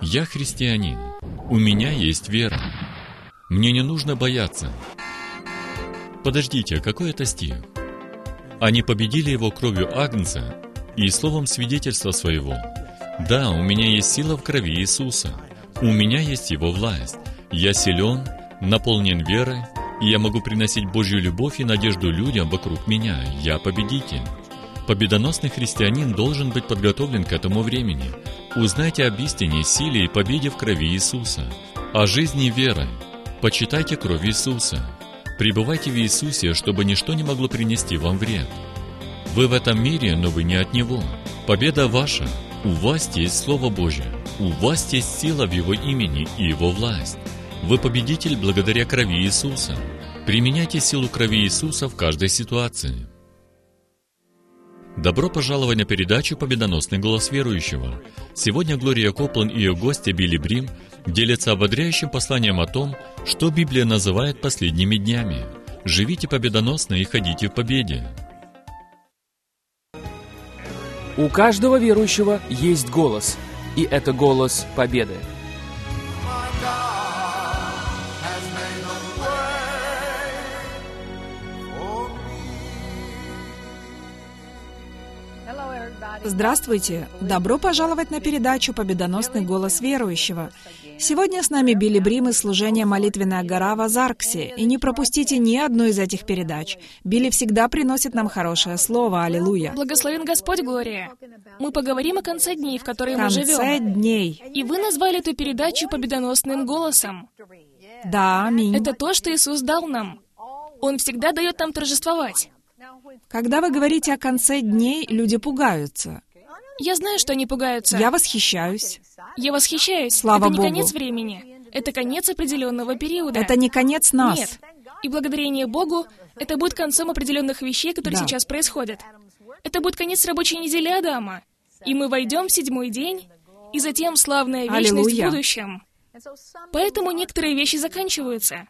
Я христианин. У меня есть вера. Мне не нужно бояться. Подождите, какой это стих? Они победили его кровью Агнца и словом свидетельства своего. Да, у меня есть сила в крови Иисуса. У меня есть Его власть. Я силен, наполнен верой, и я могу приносить Божью любовь и надежду людям вокруг меня. Я победитель. Победоносный христианин должен быть подготовлен к этому времени. Узнайте об истине, силе и победе в крови Иисуса. О жизни верой. Почитайте кровь Иисуса. Пребывайте в Иисусе, чтобы ничто не могло принести вам вред. Вы в этом мире, но вы не от Него. Победа ваша. У вас есть Слово Божье. У вас есть сила в Его имени и Его власть. Вы победитель благодаря крови Иисуса. Применяйте силу крови Иисуса в каждой ситуации. Добро пожаловать на передачу «Победоносный голос верующего». Сегодня Глория Копланд и ее гостья Билли Брим делятся ободряющим посланием о том, что Библия называет последними днями. Живите победоносно и ходите в победе. У каждого верующего есть голос, и это голос победы. Здравствуйте! Добро пожаловать на передачу «Победоносный голос верующего». Сегодня с нами Билли Брим из служения «Молитвенная гора» в Озарксе. И не пропустите ни одну из этих передач. Билли всегда приносит нам хорошее слово. Аллилуйя! Благословен Господь, Глория! Мы поговорим о конце дней, в которые мы живем. Конце дней. И вы назвали эту передачу «Победоносным голосом». Да, аминь. Это то, что Иисус дал нам. Он всегда дает нам торжествовать. Когда вы говорите о конце дней, люди пугаются. Я знаю, что они пугаются. Я восхищаюсь. Я восхищаюсь. Слава Это не Богу. конец времени. Это конец определенного периода. Это не конец нас. Нет. И благодарение Богу, это будет концом определенных вещей, которые Да. сейчас происходят. Это будет конец рабочей недели Адама. И мы войдем в 7-й день, и затем славная вечность Аллилуйя. в будущем. Поэтому некоторые вещи заканчиваются.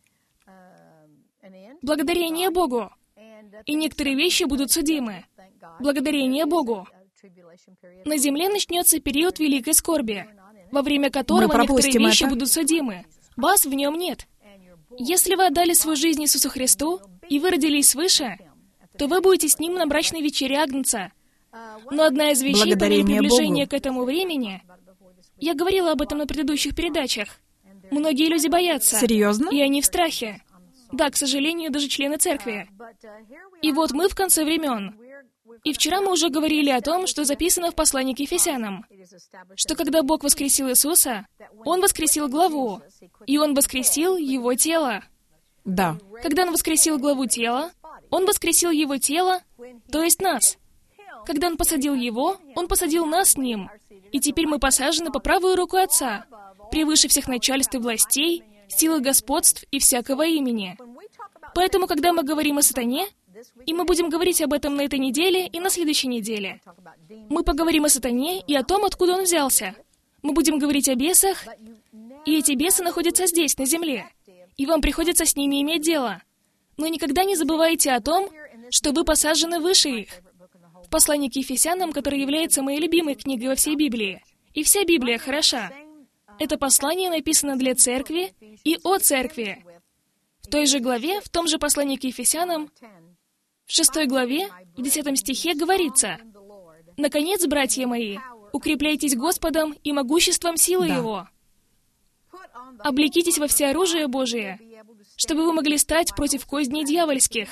Благодарение Богу. И некоторые вещи будут судимы. Благодарение Богу. На земле начнется период великой скорби, во время которого пропустим некоторые вещи это. будут судимы. Вас в нем нет. Если вы отдали свою жизнь Иисусу Христу, и вы родились свыше, то вы будете с Ним на брачной вечере Агнца. Но одна из вещей по мере Благодарение приближения Богу. к этому времени, я говорила об этом на предыдущих передачах, многие люди боятся. Серьезно? И они в страхе. Да, к сожалению, даже члены церкви. И вот мы в конце времен. И вчера мы уже говорили о том, что записано в послании к Ефесянам, что когда Бог воскресил Иисуса, Он воскресил главу, и Он воскресил Его тело. Да. Когда Он воскресил главу тела, Он воскресил Его тело, то есть нас. Когда Он посадил Его, Он посадил нас с Ним. И теперь мы посажены по правую руку Отца, превыше всех начальств и властей, силы господств и всякого имени. Поэтому, когда мы говорим о сатане, и мы будем говорить об этом на этой неделе и на следующей неделе, мы поговорим о сатане и о том, откуда он взялся. Мы будем говорить о бесах, и эти бесы находятся здесь, на земле, и вам приходится с ними иметь дело. Но никогда не забывайте о том, что вы посажены выше их. В послании к Ефесянам, которое является моей любимой книгой во всей Библии, и вся Библия хороша, это послание написано для церкви и о церкви. В той же главе, в том же послании к Ефесянам, в 6 главе, в 10 стихе говорится: «Наконец, братья мои, укрепляйтесь Господом и могуществом силы Да. Его. Облекитесь во всеоружие Божие, чтобы вы могли стать против козней дьявольских.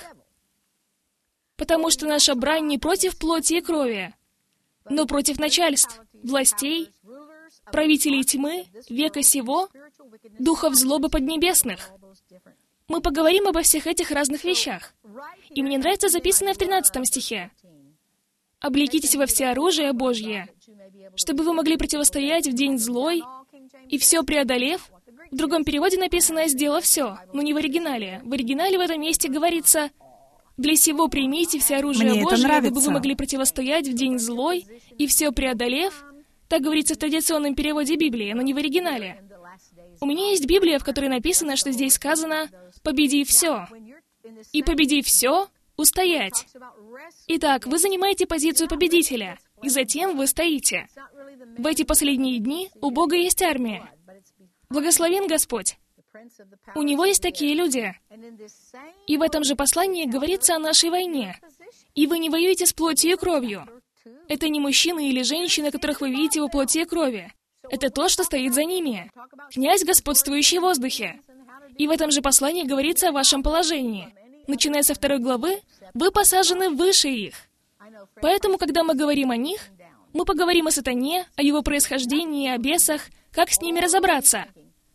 Потому что наша брань не против плоти и крови, но против начальств, властей, правителей тьмы, века сего, духов злобы поднебесных». Мы поговорим обо всех этих разных вещах. И мне нравится записанное в 13 стихе. «Облекитесь во всеоружие Божье, чтобы вы могли противостоять в день злой, и все преодолев». В другом переводе написано «сделав все», но не в оригинале. В оригинале в этом месте говорится «для сего примите всеоружие Мне это Божие, дабы нравится. вы могли противостоять в день злой, и все преодолев». Так говорится в традиционном переводе Библии, но не в оригинале. У меня есть Библия, в которой написано, что здесь сказано «победи все». И победи все, устоять. Итак, вы занимаете позицию победителя, и затем вы стоите. В эти последние дни у Бога есть армия. Благословен Господь. У Него есть такие люди. И в этом же послании говорится о нашей войне. И вы не воюете с плотью и кровью. Это не мужчины или женщины, которых вы видите во плоти и крови. Это то, что стоит за ними. Князь, господствующий в воздухе. И в этом же послании говорится о вашем положении. Начиная со 2 главы, вы посажены выше их. Поэтому, когда мы говорим о них, мы поговорим о сатане, о его происхождении, о бесах, как с ними разобраться.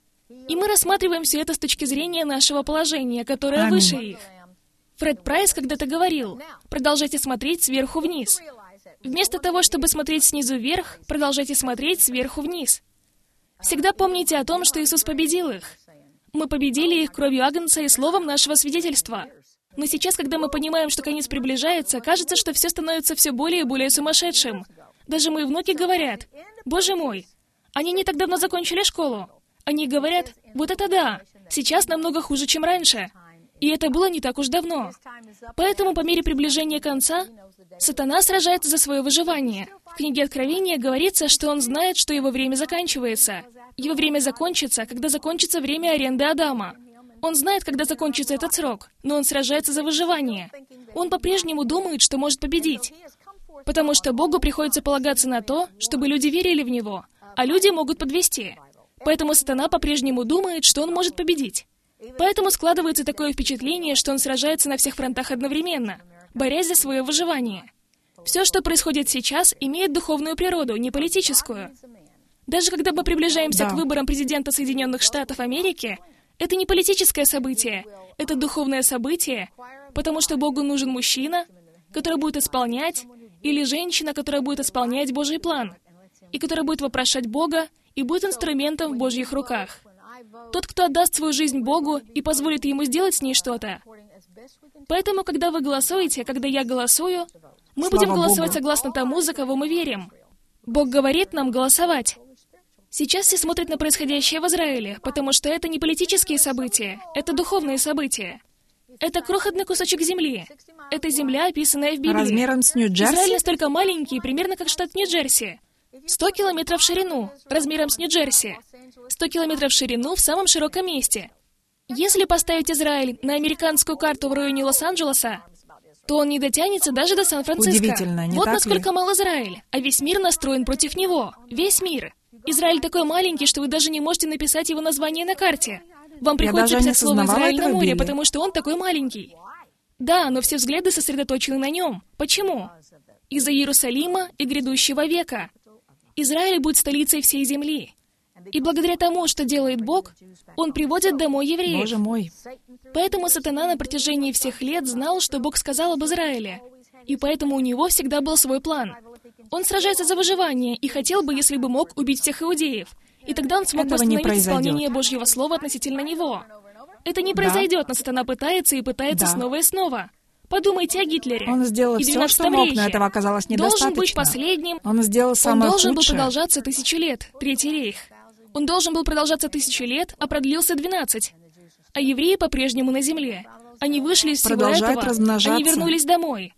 И мы рассматриваем все это с точки зрения нашего положения, которое Аминь. выше их. Фред Прайс когда-то говорил, продолжайте смотреть сверху вниз. Вместо того, чтобы смотреть снизу вверх, продолжайте смотреть сверху вниз. Всегда помните о том, что Иисус победил их. Мы победили их кровью Агнца и словом нашего свидетельства. Но сейчас, когда мы понимаем, что конец приближается, кажется, что все становится все более и более сумасшедшим. Даже мои внуки говорят, «Боже мой, они не так давно закончили школу». Они говорят, «Вот это да, сейчас намного хуже, чем раньше». И это было не так уж давно. Поэтому по мере приближения конца, сатана сражается за свое выживание. В книге Откровения говорится, что он знает, что его время заканчивается. Его время закончится, когда закончится время аренды Адама. Он знает, когда закончится этот срок, но он сражается за выживание. Он по-прежнему думает, что может победить. Потому что Богу приходится полагаться на то, чтобы люди верили в Него, а люди могут подвести. Поэтому сатана по-прежнему думает, что он может победить. Поэтому складывается такое впечатление, что он сражается на всех фронтах одновременно, борясь за свое выживание. Все, что происходит сейчас, имеет духовную природу, не политическую. Даже когда мы приближаемся к выборам президента Соединенных Штатов Америки, это не политическое событие, это духовное событие, потому что Богу нужен мужчина, который будет исполнять, или женщина, которая будет исполнять Божий план, и которая будет вопрошать Бога и будет инструментом в Божьих руках. Тот, кто отдаст свою жизнь Богу и позволит Ему сделать с ней что-то. Поэтому, когда вы голосуете, когда я голосую, мы будем голосовать согласно тому, за кого мы верим. Бог говорит нам голосовать. Сейчас все смотрят на происходящее в Израиле, потому что это не политические события, это духовные события. Это крохотный кусочек земли. Это земля, описанная в Библии. Размером с Нью-Джерси? Израиль настолько маленький, примерно как штат Нью-Джерси. 100 километров в ширину, размером с Нью-Джерси. 100 километров в ширину в самом широком месте. Если поставить Израиль на американскую карту в районе Лос-Анджелеса, то он не дотянется даже до Сан-Франциско. Удивительно, не вот так насколько ли? мал Израиль, а весь мир настроен против него. Весь мир. Израиль такой маленький, что вы даже не можете написать его название на карте. Вам приходится даже не писать слово осознавала «Израиль» на этого, море, Билли. потому что он такой маленький. Да, но все взгляды сосредоточены на нем. Почему? Из-за Иерусалима и грядущего века. Израиль будет столицей всей земли. И благодаря тому, что делает Бог, Он приводит домой евреев. Боже мой. Поэтому сатана на протяжении всех лет знал, что Бог сказал об Израиле. И поэтому у него всегда был свой план. Он сражается за выживание и хотел бы, если бы мог, убить всех иудеев. И тогда он смог Этого не восстановить произойдет. исполнение Божьего Слова относительно него. Это не произойдет, но сатана пытается и пытается Да. снова и снова. Подумайте о Гитлере. Он сделал и все, 12 что мог, но рейхе. этого оказалось Должен недостаточно. быть последним. Он сделал Он самое должен был худшее. продолжаться 1000 лет, Третий рейх. Он должен был продолжаться 1000 лет, а продлился 12. А евреи по-прежнему на земле. Они вышли из всего Продолжают этого. размножаться. Они вернулись домой.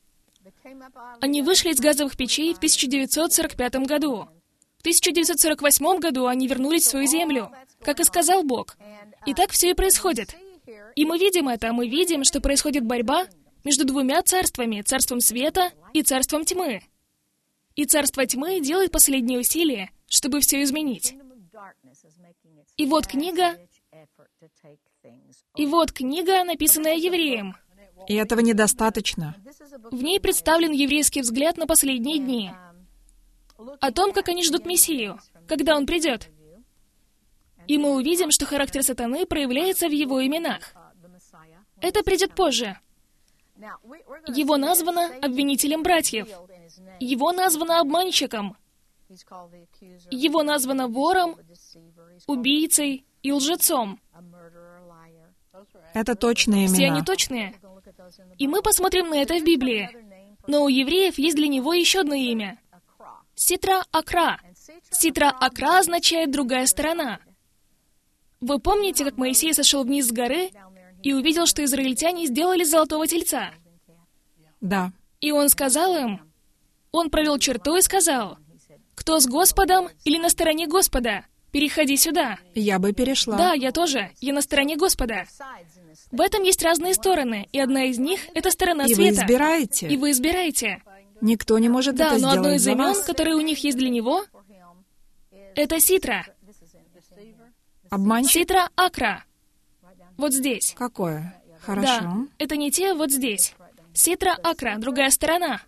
Они вышли из газовых печей в 1945 году. В 1948 году они вернулись в свою землю, как и сказал Бог. И так все и происходит. И мы видим это, мы видим, что происходит борьба между двумя царствами, царством света и царством тьмы. И царство тьмы делает последние усилия, чтобы все изменить. И вот книга, написанная евреем. И этого недостаточно. В ней представлен еврейский взгляд на последние дни. О том, как они ждут Мессию, когда Он придет. И мы увидим, что характер сатаны проявляется в его именах. Это придет позже. Его названо обвинителем братьев. Его названо обманщиком. Его названо вором, убийцей и лжецом. Это точные Все имена. они точные. И мы посмотрим на это в Библии. Но у евреев есть для него еще одно имя. Ситра-Акра. Ситра-Акра означает «другая сторона». Вы помните, как Моисей сошел вниз с горы и увидел, что израильтяне сделали золотого тельца? Да. И он сказал им, он провел черту и сказал, Кто с Господом или на стороне Господа? Переходи сюда. Я бы перешла. Да, я тоже. Я на стороне Господа. В этом есть разные стороны, и одна из них — это сторона И света. вы избираете. И вы избираете. Никто не может Да, это но сделать одно из за имен, вас. которые у них есть для него, это Ситра. Обманщик? Ситра Акра. Вот здесь. Какое? Да, Хорошо. это не те вот здесь. Ситра Акра, другая сторона.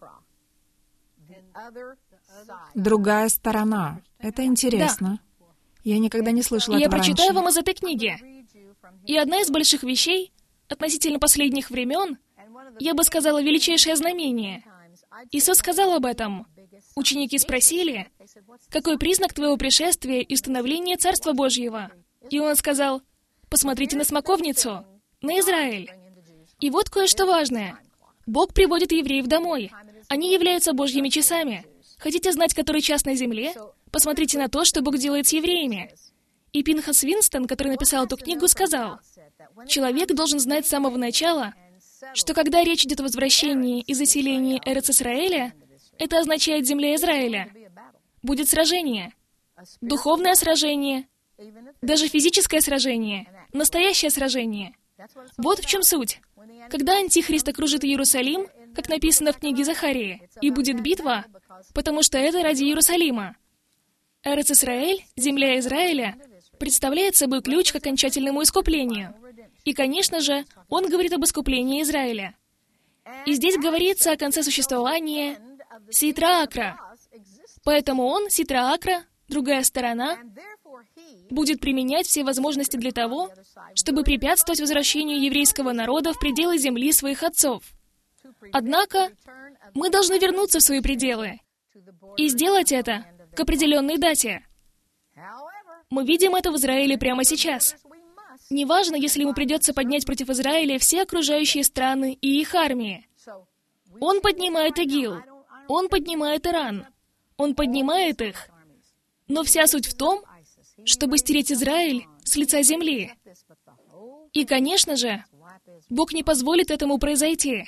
Другая сторона. Это интересно. Я никогда не слышала И я этого прочитаю раньше. вам из этой книги. И одна из больших вещей, относительно последних времен, я бы сказала, величайшее знамение. Иисус сказал об этом. Ученики спросили, какой признак твоего пришествия и установления Царства Божьего? И он сказал, посмотрите на смоковницу, на Израиль. И вот кое-что важное. Бог приводит евреев домой. Они являются Божьими часами. Хотите знать, который час на земле? Посмотрите на то, что Бог делает с евреями. И Пинхас Винстон, который написал эту книгу, сказал, человек должен знать с самого начала, что когда речь идет о возвращении и заселении Эрец-Исраэля, это означает земля Израиля. Будет сражение. Духовное сражение. Даже физическое сражение. Настоящее сражение. Вот в чем суть. Когда Антихрист окружит Иерусалим, как написано в книге Захарии, и будет битва, потому что это ради Иерусалима. Эрец-Исраэль, земля Израиля, представляет собой ключ к окончательному искуплению. И, конечно же, он говорит об искуплении Израиля. И здесь говорится о конце существования Ситра Акра. Поэтому он, Ситра Акра, другая сторона, будет применять все возможности для того, чтобы препятствовать возвращению еврейского народа в пределы земли своих отцов. Однако, мы должны вернуться в свои пределы и сделать это к определенной дате. Мы видим это в Израиле прямо сейчас. Неважно, если ему придется поднять против Израиля все окружающие страны и их армии. Он поднимает ИГИЛ, он поднимает Иран, он поднимает их. Но вся суть в том, чтобы стереть Израиль с лица земли. И, конечно же, Бог не позволит этому произойти.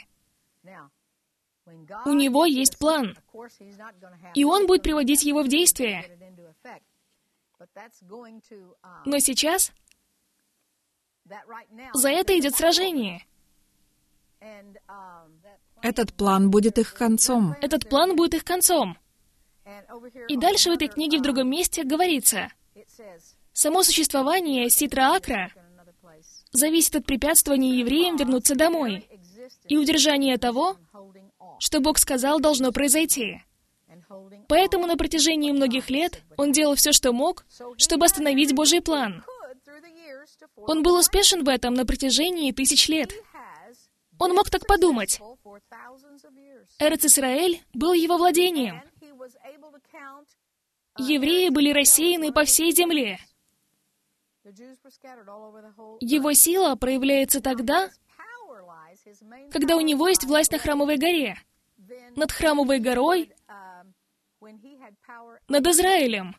У Него есть план, и Он будет приводить его в действие. Но сейчас за это идет сражение. Этот план будет их концом. Этот план будет их концом. И дальше в этой книге в другом месте говорится, само существование Ситра Акра зависит от препятствования евреям вернуться домой и удержания того, что Бог сказал, должно произойти. Поэтому на протяжении многих лет он делал все, что мог, чтобы остановить Божий план. Он был успешен в этом на протяжении 1000 лет. Он мог так подумать. Эрец-Исраэль был его владением. Евреи были рассеяны по всей земле. Его сила проявляется тогда, когда у него есть власть на Храмовой горе, над Храмовой горой, над Израилем.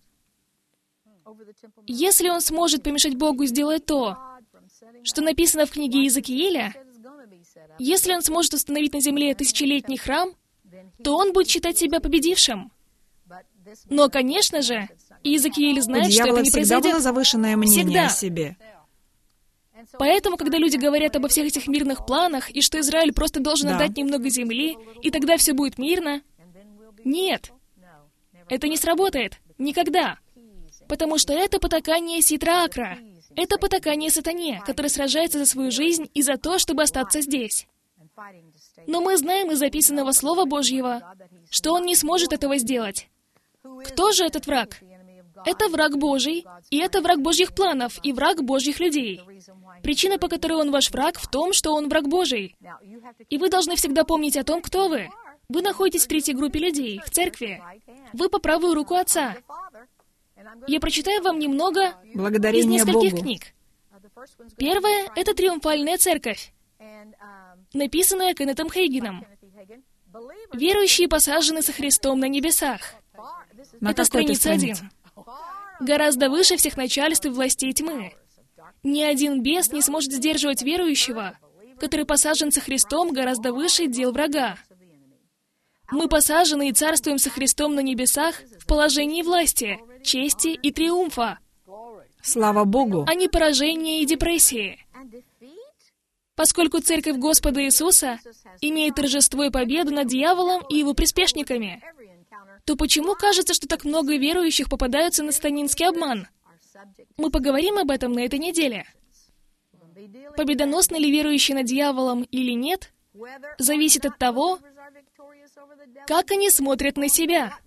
Если он сможет помешать Богу сделать то, что написано в книге Иезекииля, если он сможет установить на земле тысячелетний храм, то он будет считать себя победившим. Но, конечно же, Иезекииль знает, что это не всегда было произойдет. завышенное мнение Всегда. о себе. Поэтому, когда люди говорят обо всех этих мирных планах, и что Израиль просто должен Да. отдать немного земли, и тогда все будет мирно, нет, это не сработает. Никогда. Потому что это потакание Ситра Акра. Это потакание сатане, который сражается за свою жизнь и за то, чтобы остаться здесь. Но мы знаем из записанного Слова Божьего, что он не сможет этого сделать. Кто же этот враг? Это враг Божий, и это враг Божьих планов, и враг Божьих людей. Причина, по которой он ваш враг, в том, что он враг Божий. И вы должны всегда помнить о том, кто вы. Вы находитесь в третьей группе людей, в церкви. Вы по правую руку Отца. Я прочитаю вам немного из Благодарение нескольких Богу. книг. Первое — это «Триумфальная церковь», написанная Кеннетом Хейгеном. «Верующие посажены со Христом на небесах». На Это какой-то страница 1. странице. Гораздо выше всех начальств и властей тьмы. Ни один бес не сможет сдерживать верующего, который посажен со Христом гораздо выше дел врага. Мы посажены и царствуем со Христом на небесах в положении власти, чести и триумфа, Слава Богу! а не поражения и депрессии. Поскольку Церковь Господа Иисуса имеет торжество и победу над дьяволом и его приспешниками, то почему кажется, что так много верующих попадаются на сатанинский обман? Мы поговорим об этом на этой неделе. Победоносны ли верующие над дьяволом или нет, зависит от того, как они смотрят на себя,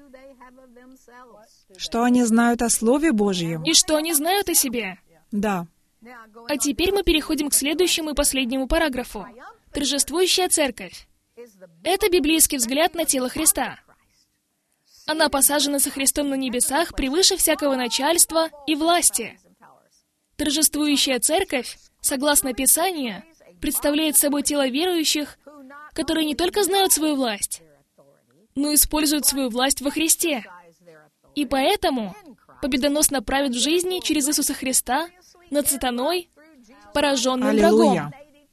Что они знают о Слове Божьем? и что они знают о себе. Да. А теперь мы переходим к следующему и последнему параграфу. Торжествующая церковь. Это библейский взгляд на тело Христа. Она посажена со Христом на небесах превыше всякого начальства и власти. Торжествующая церковь, согласно Писанию, представляет собой тело верующих, которые не только знают свою власть, но используют свою власть во Христе. И поэтому победоносно правят в жизни через Иисуса Христа над сатаной, пораженным врагом. Аллилуйя.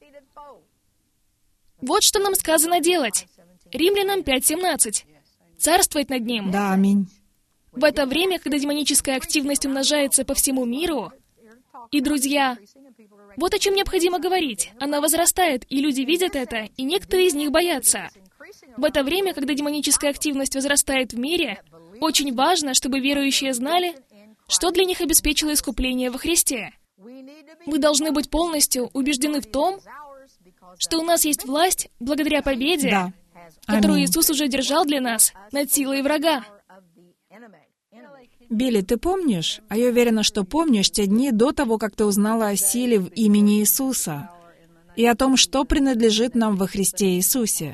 Вот что нам сказано делать. Римлянам 5:17. Царствовать над ним. Да, аминь. В это время, когда демоническая активность умножается по всему миру, и, друзья, вот о чем необходимо говорить. Она возрастает, и люди видят это, и некоторые из них боятся. В это время, когда демоническая активность возрастает в мире, очень важно, чтобы верующие знали, что для них обеспечило искупление во Христе. Мы должны быть полностью убеждены в том, что у нас есть власть благодаря победе, Да. которую Аминь. Иисус уже держал для нас над силой врага. Билли, ты помнишь? А я уверена, что помнишь те дни до того, как ты узнала о силе в имени Иисуса и о том, что принадлежит нам во Христе Иисусе.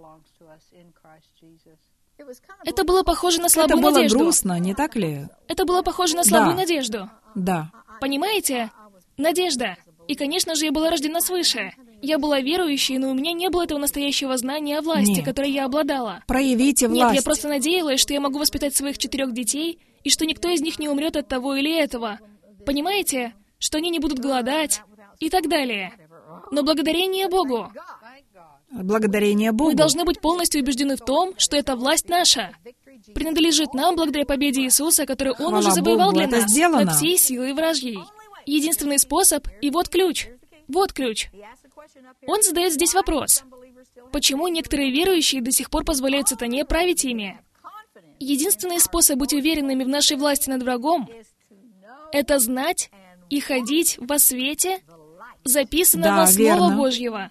Это было похоже на Это слабую было надежду. грустно, не так ли? Это было похоже на слабую Да. надежду. Да. Понимаете? Надежда. И, конечно же, я была рождена свыше. Я была верующей, но у меня не было этого настоящего знания о власти, Нет. которой я обладала. Проявите Нет, власть. я просто надеялась, что я могу воспитать своих 4 детей, и что никто из них не умрет от того или этого. Понимаете? Что они не будут голодать, и так далее. Но благодарение Богу. Благодарение Богу. Мы должны быть полностью убеждены в том, что эта власть наша. Принадлежит нам благодаря победе Иисуса, которую Он Хвала уже завоевал Богу, для это нас сделано. над всей силой вражьей. Единственный способ, и вот ключ. Вот ключ. Он задает здесь вопрос. Почему некоторые верующие до сих пор позволяют сатане править ими? Единственный способ быть уверенными в нашей власти над врагом — это знать и ходить во свете, записанного Да, Слова верно. Божьего.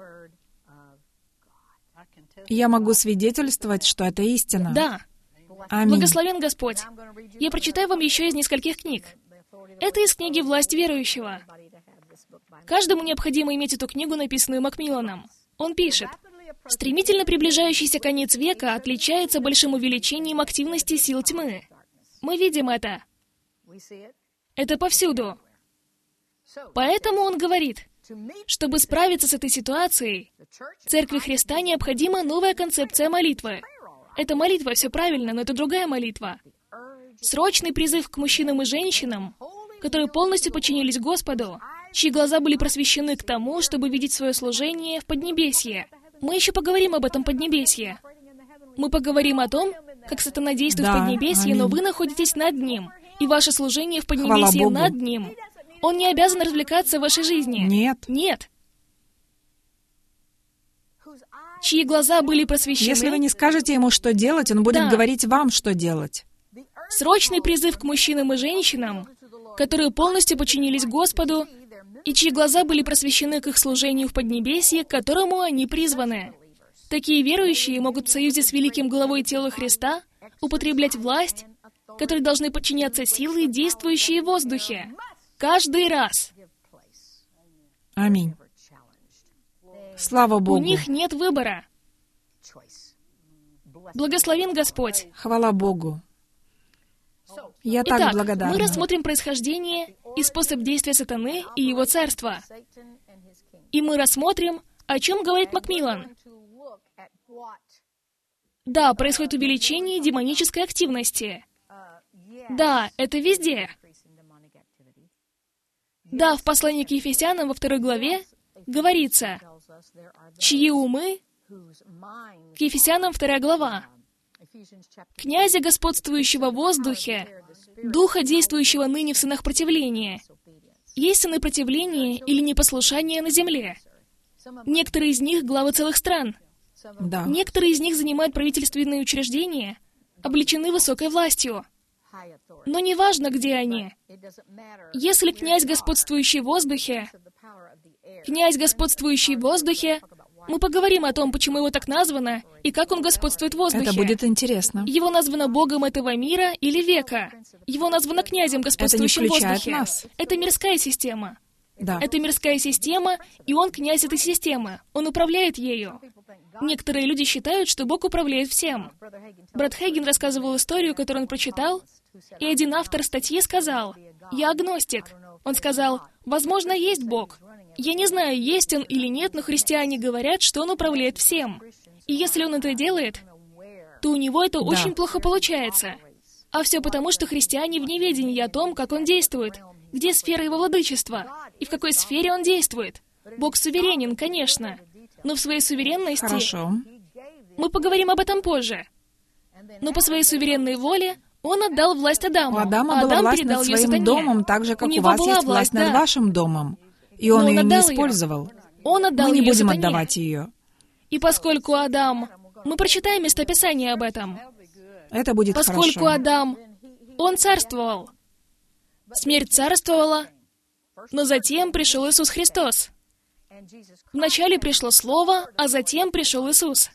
Я могу свидетельствовать, что это истина. Да. Аминь. Благословен Господь. Я прочитаю вам еще из нескольких книг. Это из книги «Власть верующего». Каждому необходимо иметь эту книгу, написанную Макмилланом. Он пишет: «Стремительно приближающийся конец века отличается большим увеличением активности сил тьмы. Мы видим это. Это повсюду. Поэтому он говорит, чтобы справиться с этой ситуацией, Церкви Христа необходима новая концепция молитвы. Эта молитва, все правильно, но это другая молитва. Срочный призыв к мужчинам и женщинам, которые полностью подчинились Господу, чьи глаза были просвещены к тому, чтобы видеть свое служение в Поднебесье. Мы еще поговорим об этом Поднебесье. Мы поговорим о том, как сатана действует в Да, Поднебесье, но аминь. вы находитесь над ним, и ваше служение в Хвала Поднебесье Богу. над ним. Он не обязан развлекаться в вашей жизни. Нет. Нет. Чьи глаза были просвещены. Если вы не скажете ему, что делать, он будет Да. говорить вам, что делать. Срочный призыв к мужчинам и женщинам, которые полностью подчинились Господу, и чьи глаза были просвещены к их служению в Поднебесье, к которому они призваны. Такие верующие могут в союзе с великим главой тела Христа употреблять власть, которой должны подчиняться силы, действующие в воздухе. Каждый раз. Аминь. Слава У Богу. них нет выбора. Благословен Господь. Хвала Богу. Я так Итак, благодарна. мы рассмотрим происхождение и способ действия сатаны и его царства. И мы рассмотрим, о чем говорит Макмиллан. Да, происходит увеличение демонической активности. Да, это везде. Да, в послании к Ефесянам во 2 главе говорится, чьи умы К Ефесянам 2 глава. «Князя, господствующего в воздухе, духа, действующего ныне в сынах противления. Есть сыны противления или непослушания на земле. Некоторые из них — главы целых стран. Да. Некоторые из них занимают правительственные учреждения, облечены высокой властью. Но неважно, где они. Если князь, господствующий в воздухе, мы поговорим о том, почему его так названо, и как он господствует в воздухе. Это будет интересно. Его названо Богом этого мира или века. Его названо князем, господствующим в включает воздухе. нас. Это мирская система. Да. Это мирская система, и он князь этой системы. Он управляет ею. Некоторые люди считают, что Бог управляет всем. Брат Хейген рассказывал историю, которую он прочитал, и один автор статьи сказал: «Я агностик». Он сказал: «Возможно, есть Бог. Я не знаю, есть он или нет, но христиане говорят, что он управляет всем. И если он это делает, то у него это очень плохо получается. А все потому, что христиане в неведении о том, как он действует, где сфера его владычества, и в какой сфере он действует. Бог суверенен, конечно, но в своей суверенности... Хорошо. Мы поговорим об этом позже. Но по своей суверенной воле он отдал власть Адаму, У Адама а была Адам власть передал над ее своим сатане. домом, так же, как у него вас была есть власть над да. вашим домом. И он Но ее не отдал её. использовал. Он отдал Мы не ее будем сатане. отдавать ее. И поскольку Адам... Мы прочитаем местописание об этом. Это будет Поскольку хорошо. Адам, он царствовал. Смерть царствовала, но затем пришел Иисус Христос. Вначале пришло Слово, а затем пришел Иисус.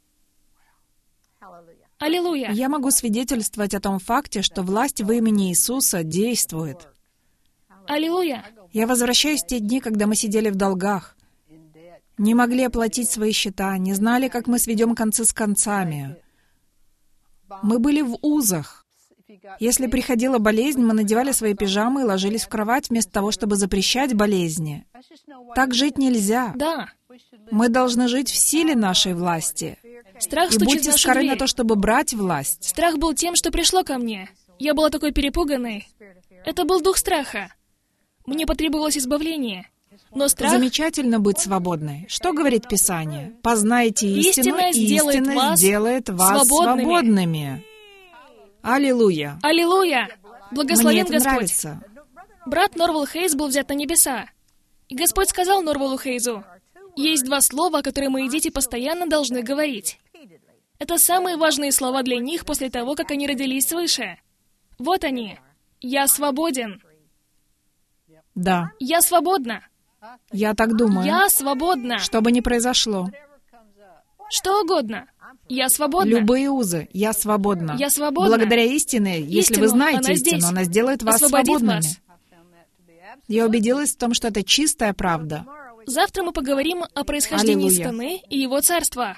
Аллилуйя. Я могу свидетельствовать о том факте, что власть в имени Иисуса действует. Аллилуйя. Я возвращаюсь в те дни, когда мы сидели в долгах, не могли оплатить свои счета, не знали, как мы сведем концы с концами. Мы были в узах. Если приходила болезнь, мы надевали свои пижамы и ложились в кровать вместо того, чтобы запрещать болезни. Так жить нельзя. Да. Мы должны жить в силе нашей власти. Страх И стучит в будьте нашу скоры на дверь. то, чтобы брать власть. Страх был тем, что пришло ко мне. Я была такой перепуганной. Это был дух страха. Мне потребовалось избавление. Но страх... Замечательно быть свободной. Что говорит Писание? «Познайте истину, Истина и сделает истина вас сделает вас свободными». свободными». Аллилуйя. Аллилуйя! Мне Благословен это Господь. нравится. Брат Норвал Хейс был взят на небеса. И Господь сказал Норвалу Хейзу: «Есть два слова, которые мои дети постоянно должны говорить. Это самые важные слова для них после того, как они родились свыше. Вот они. Я свободен. Да, Я свободна. я так думаю. Я свободна. Что бы ни произошло, Что угодно. Я свободна. любые узы, я свободна. Я свободна. Благодаря истине, если вы Истину, знаете она истину, здесь. она сделает вас Освободит свободными. вас. Я убедилась в том, что это чистая правда. Завтра мы поговорим о происхождении Аллилуйя. сатаны и его царства.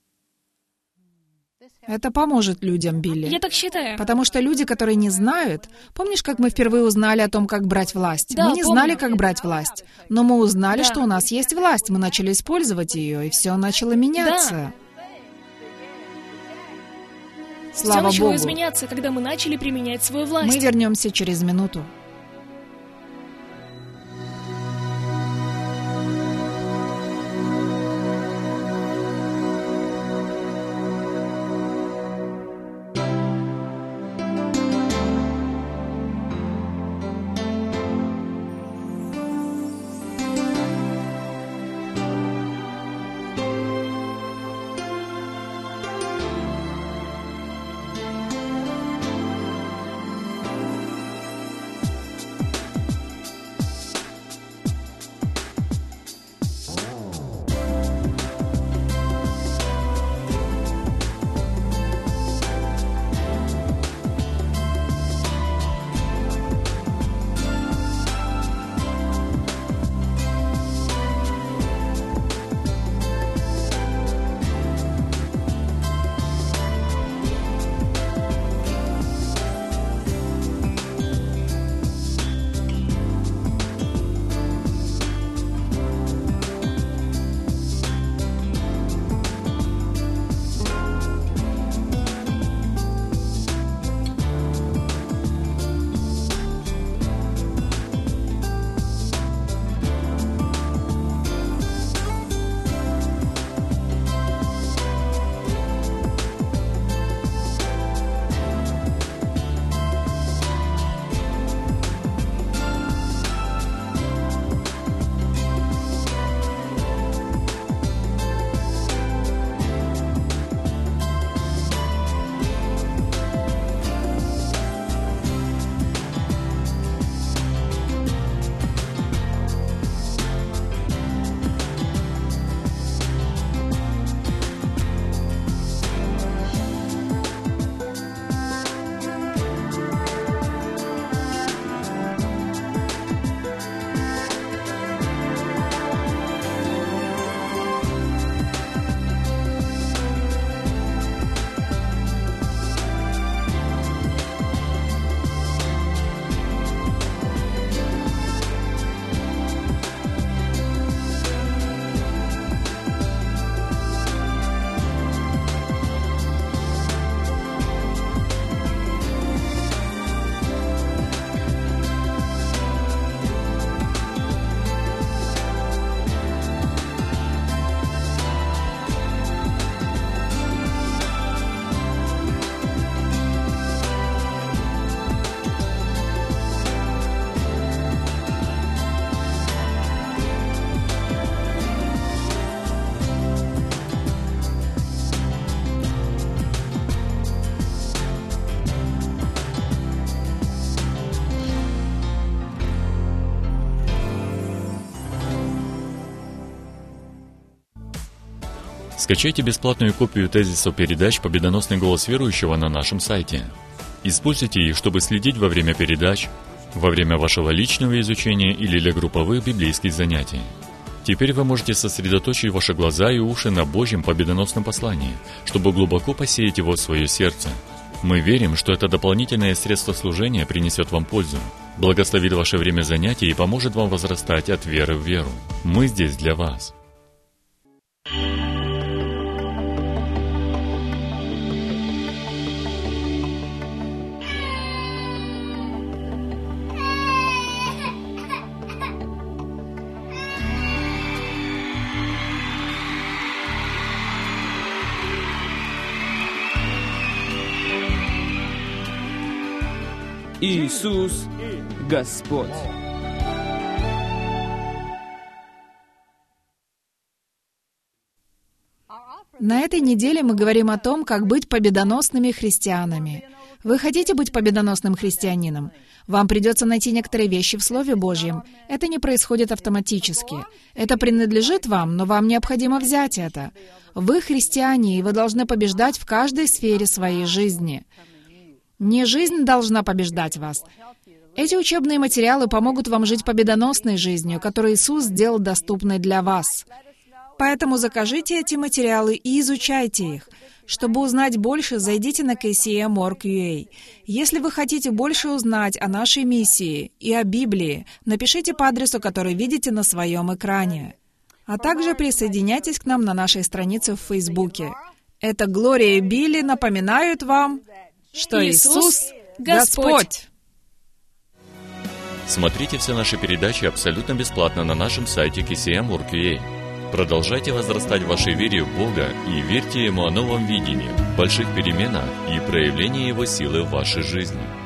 Это поможет людям, Билли. Я так считаю. Потому что люди, которые не знают... Помнишь, как мы впервые узнали о том, как брать власть? Да, Мы не помню. знали, как брать власть. Но мы узнали, Да. что у нас есть власть. Мы начали использовать ее, и все начало меняться. Все Слава начало Богу. изменяться, когда мы начали применять свою власть. Мы вернемся через минуту. Скачайте бесплатную копию тезисов передач «Победоносный голос верующего» на нашем сайте. Используйте их, чтобы следить во время передач, во время вашего личного изучения или для групповых библейских занятий. Теперь вы можете сосредоточить ваши глаза и уши на Божьем победоносном послании, чтобы глубоко посеять его в свое сердце. Мы верим, что это дополнительное средство служения принесет вам пользу, благословит ваше время занятий и поможет вам возрастать от веры в веру. Мы здесь для вас. Иисус Господь. На этой неделе мы говорим о том, как быть победоносными христианами. Вы хотите быть победоносным христианином? Вам придется найти некоторые вещи в Слове Божьем. Это не происходит автоматически. Это принадлежит вам, но вам необходимо взять это. Вы христиане, и вы должны побеждать в каждой сфере своей жизни. Не жизнь должна побеждать вас. Эти учебные материалы помогут вам жить победоносной жизнью, которую Иисус сделал доступной для вас. Поэтому закажите эти материалы и изучайте их. Чтобы узнать больше, зайдите на kcm.org.ua. Если вы хотите больше узнать о нашей миссии и о Библии, напишите по адресу, который видите на своем экране. А также присоединяйтесь к нам на нашей странице в Фейсбуке. Это Глория и Билли напоминают вам, что Иисус Господь! Смотрите все наши передачи абсолютно бесплатно на нашем сайте kcm.org.ua. Продолжайте возрастать в вашей вере в Бога и верьте Ему о новом видении, больших переменах и проявлении Его силы в вашей жизни.